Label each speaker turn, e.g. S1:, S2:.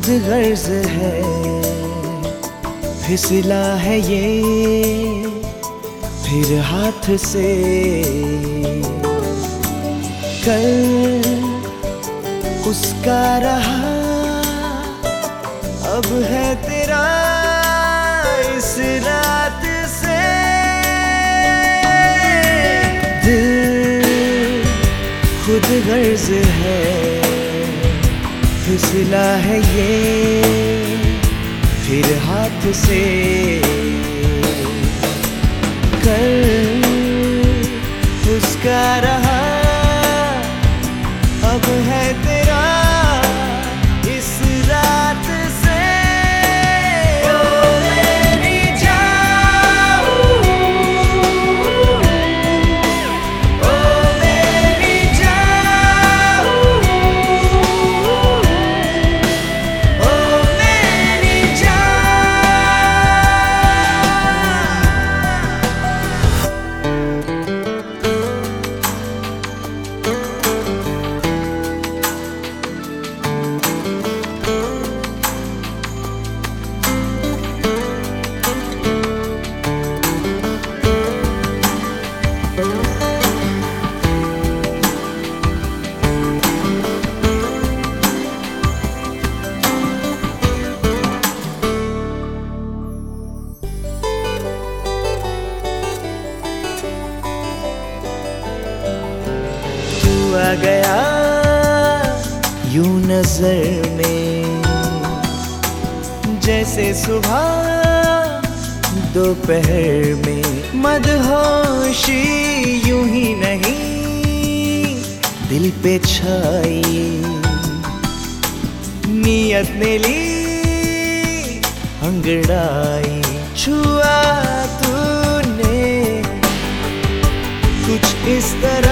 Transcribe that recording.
S1: गर्ज है, फिसला है ये फिर हाथ से। कल उसका रहा, अब है तेरा इस रात से। दिल खुद गर्ज है, फिसला है ये फिर हाथ से। कल उसका रहा, अब है तेरा इस रात से। ओ मेरी जान, ओ मेरी जान, ओ मेरी जान। आ गया यूं नजर में, जैसे सुबह दोपहर में। मदहोशी यूं ही नहीं दिल पे छाई, नियत ने ली अंगड़ाई। छुआ तूने कुछ इस तरह